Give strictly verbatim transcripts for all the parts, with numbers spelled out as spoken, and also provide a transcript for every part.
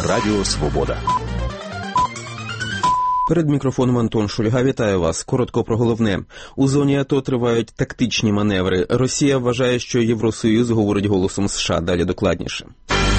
Радіо Свобода. Перед мікрофоном Антон Шульга. Вітаю вас. Коротко про головне. У зоні АТО тривають тактичні маневри. Росія вважає, що Євросоюз говорить голосом США. Далі докладніше.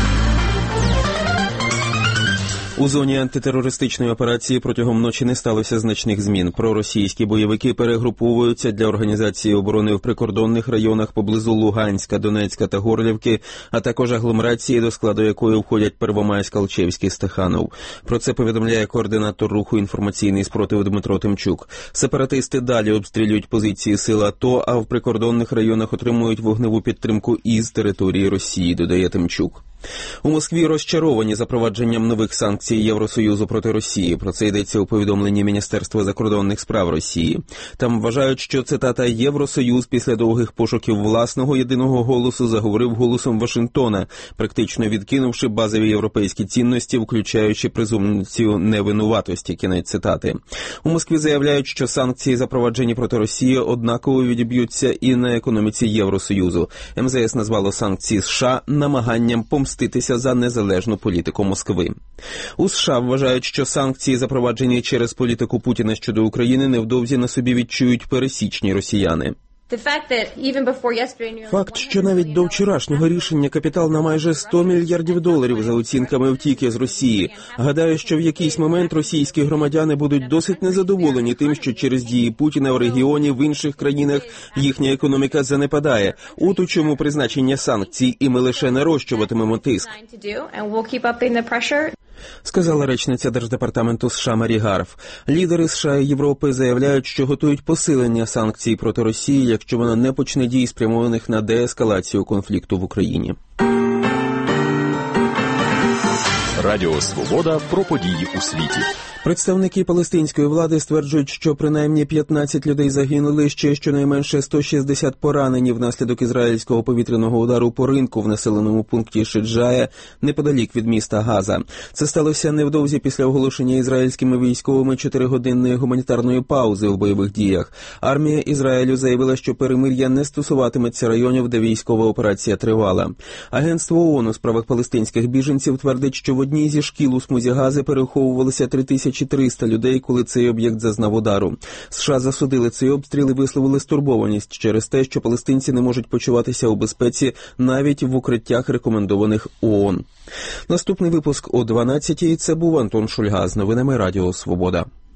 У зоні антитерористичної операції протягом ночі не сталося значних змін. Проросійські бойовики перегруповуються для організації оборони в прикордонних районах поблизу Луганська, Донецька та Горлівки, а також агломерації, до складу якої входять Первомайськ, Алчевський, Стаханов. Про це повідомляє координатор руху «Інформаційний спротив» Дмитро Тимчук. Сепаратисти далі обстрілюють позиції сил АТО, а в прикордонних районах отримують вогневу підтримку із території Росії, додає Тимчук. У Москві розчаровані запровадженням нових санкцій Євросоюзу проти Росії. Про це йдеться у повідомленні Міністерства закордонних справ Росії. Там вважають, що, цитата, «Євросоюз після довгих пошуків власного єдиного голосу заговорив голосом Вашингтона, практично відкинувши базові європейські цінності, включаючи презумпцію невинуватості». Кінець цитати. У Москві заявляють, що санкції, запроваджені проти Росії, однаково відіб'ються і на економіці Євросоюзу. ем зе ес назвало санкції США намаганням помститися за незалежну політику Москви. У США вважають, що санкції, запроваджені через політику Путіна щодо України, невдовзі на собі відчують пересічні росіяни. Факт, що навіть до вчорашнього рішення капітал на майже сто мільярдів доларів за оцінками втік з Росії. Гадаю, що в якийсь момент російські громадяни будуть досить незадоволені тим, що через дії Путіна в регіоні, в інших країнах їхня економіка занепадає. От у чому призначення санкцій, і ми лише нарощуватимемо тиск. Сказала речниця Держдепартаменту США Мері Гарф. Лідери США і Європи заявляють, що готують посилення санкцій проти Росії, якщо вона не почне дій, спрямованих на деескалацію конфлікту в Україні. Радіо Свобода про події у світі. Представники палестинської влади стверджують, що принаймні п'ятнадцять людей загинули, ще щонайменше сто шістдесят поранені внаслідок ізраїльського повітряного удару по ринку в населеному пункті Шиджая, неподалік від міста Газа. Це сталося невдовзі після оголошення ізраїльськими військовими чотиригодинної гуманітарної паузи в бойових діях. Армія Ізраїлю заявила, що перемир'я не стосуватиметься районів, де військова операція тривала. Агентство ООН у справах палестинських біженців твердить, що в одній зі шкіл у смузі Гази переховувалися три тисячі триста людей, коли цей об'єкт зазнав удару. США засудили цей обстріл і висловили стурбованість через те, що палестинці не можуть почуватися у безпеці навіть в укриттях, рекомендованих ООН. Наступний випуск о дванадцятій. Це був Антон Шульга з новинами Радіо Свобода.